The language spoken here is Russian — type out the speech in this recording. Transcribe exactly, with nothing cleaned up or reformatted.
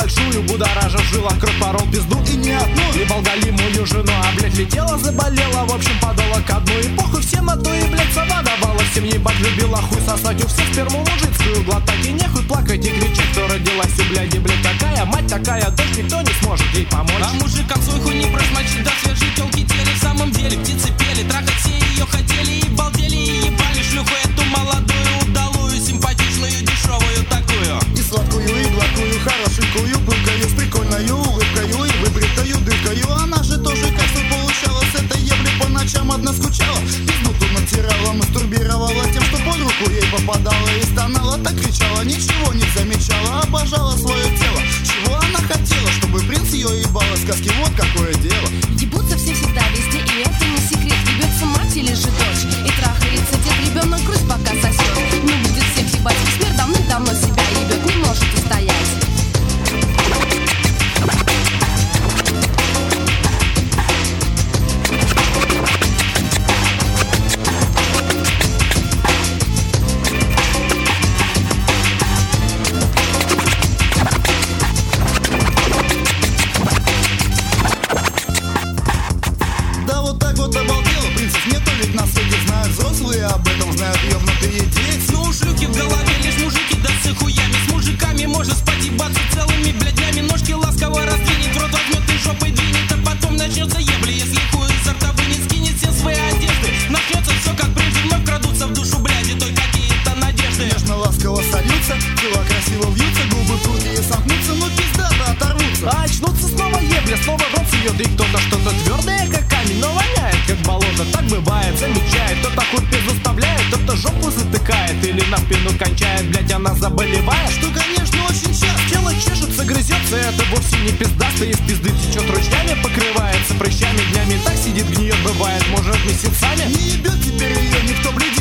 большую, будоража в жилах, кровь порол пизду и не одну. И болгалимую жену, а блять летела, заболела, в общем подала ко дну. И похуй всем на то, и блять сама давала всем ебать, любила хуй сосать у всех сперму мужицкую глотать. И нехуй плакать и кричать, кто родилась у бляди, блять, такая мать, такая дочь, никто не сможет ей помочь. А мужикам свой хуй не просмочить, да свежие телки тели. В самом деле птицы пели, трахать все ее хотели и балдели, и ебали шлюху эту молодую, удалую, симпатичную, дешевую такую. И сладкую, и гладкую, хорошенькую, пылкою, с прикольною улыбкою и выбритою дыркою. Она же тоже как свой получала, с этой ебли по ночам одна скучала. Пизнуту натирала, мастурбировала тем, что под руку ей попадала. И стонала, так кричала, ничего не замечала, обожала свое тело. Чего она хотела, чтобы принц ее ебал, сказки, вот какое дело. Ебутся все всегда, везде, и это не секрет. Ебется мать или же дочь, и трахается дед, ребенок грусть пока сосет. Не будет всех ебать, смерть давным-давно себя ебет, не может устоять. Взрослые об этом знают, ёбнутые дети. Ну у шлюхи в голове лишь мужики, да с хуями. С мужиками можно спать ебаться целыми бляднями. Ножки ласково раздвинет, в рот возьмет и жопой двинет. А потом начнется ебли, если хуй изо рта вынет. Скинет все свои одежды, начнется все как прежде. Вновь крадутся в душу бляди, той какие-то надежды. Нежно ласково сольются, тела красиво вьются, губы крутые сомкнутся, но пизда-то оторвутся. А очнутся снова ебля, снова в рот сует, и кто-то что-то твердое, как камень, но воняет, как болото. Так бывает, замечает, кто-то хуй заставляет, кто-то жопу затыкает или на спину кончает, блять, она заболевает. Что, конечно, очень часто. Тело чешется, грызется, это вовсе не пиздаста. Из пизды течет ручьями, покрывается прыщами днями. Так сидит, гниет, бывает, может месяцами. Не ебет теперь ее никто, блядь.